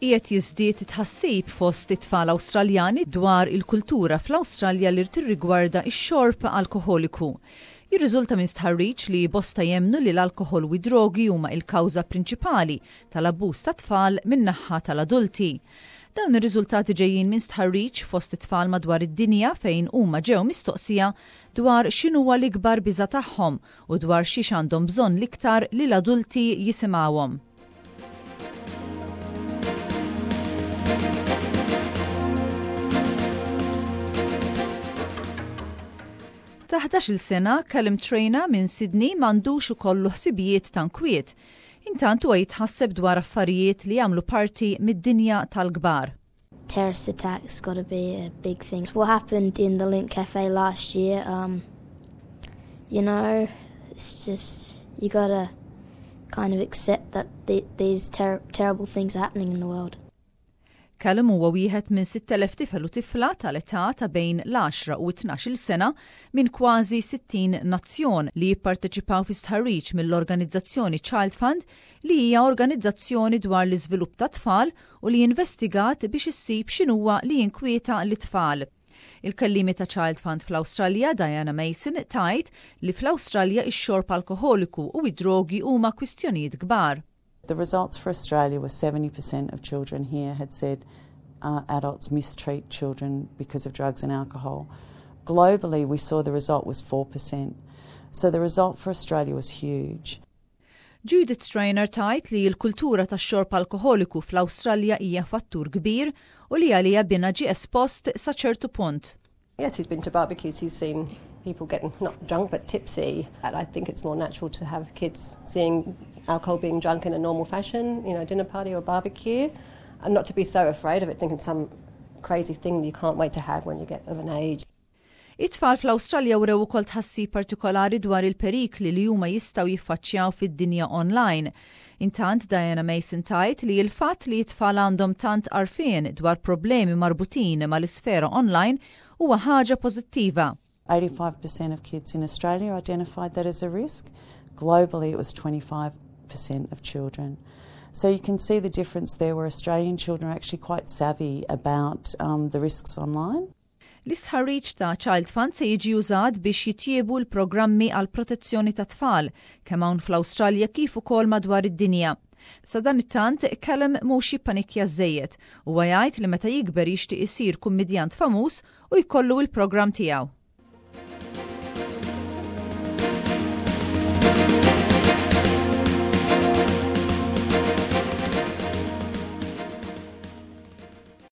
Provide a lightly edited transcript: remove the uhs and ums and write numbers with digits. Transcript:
qed jiżdied tħassib fost it-tfal Awstraljani dwar il-kultura fl-Awstralja li tirrigwarda x-xorb alkoholiku. Jirriżulta minn stħarriġ li bosta jemnu li l-alkohol u drogi huma il-kawża prinċipali tal-abbuż ta' tfal min-naħa tal-adulti. Dawn ir-riżultati ġejjin minn stħarriġ fost it-tfal madwar id-dinja fejn huma ġew mistoqsija dwar x'inhuwa l-ikbar biża' tagħhom u dwar x'ix għandhom bżonn l-iktar li l-adulti jisimgħuhom. Ta' 11-il sena Callum Traynor minn Sydney m'għandux ukollu ħsibijiet ta' nkwiet. Intant huwa jitħasseb dwar affarijiet li jagħmlu parti mid-dinja tal-kbar. Terrorist attacks got to be a big thing. What happened in the Link Cafe last year, it's just you got to kind of accept that these terrible things are happening in the world. Callum huwa wieħed minn 6,000 tifel u tifla tal-età ta' bejn l-10 u 12 sena minn kważi 60 nazzjon li jipparteċipaw fi stħarriġ mill-organizzazzjoni Child Fund li hija organizzazzjoni dwar l-iżvilupp ta' tfal u li investigat biex issib x'inhuwa li jinkwieta l-tfal. Il-kellimi ta' Child Fund fl-Awstralja, Diana Mason, tajt li fl-Awstralja ix-xorb alkoholiku u id-drogi huma kwistjonijiet kbar. The results for Australia were 70% of children here had said adults mistreat children because of drugs and alcohol. Globally, we saw the result was 4%. So the result for Australia was huge. Judith Traynor tajt li l-kultura tax-xorb alkoholiku fl-Awstralja hija fattur kbir u li għalija bina ġie espost sa ċertu punt. Yes, he's been to barbecues, he's seen people getting not drunk but tipsy. And I think it's more natural to have kids seeing alcohol being drunk in a normal fashion, a dinner party or barbecue, and not to be so afraid of it, thinking some crazy thing you can't wait to have when you get of an age. It-tfal fl-Awstralja wrew ukoll tħassib partikolari dwar il-perikli li huma jistgħu jiffaċċjaw fid-dinja online. Intant Diana Mason tajt li l-fatt li it-tfal għandhom tant għarfien dwar problemi marbutin mal-isfera online huwa ħaġa pożittiva. 85% of kids in Australia identified that as a risk. Globally, it was 25% of children. So you can see the difference there where Australian children are actually quite savvy about the risks online. L-istħarriġ ta' Child Fund se jiġi użat biex jitjiebu l-programmi għal protezzjoni ta' tfal kemm hawn fl-Awstralja kif ukoll madwar id-dinja. Sa dan it-tant Callum mhux jippanikja żejjed u jgħid li meta jikber jixtieq isir kummedjant famuż u jkollu l-programm tiegħu.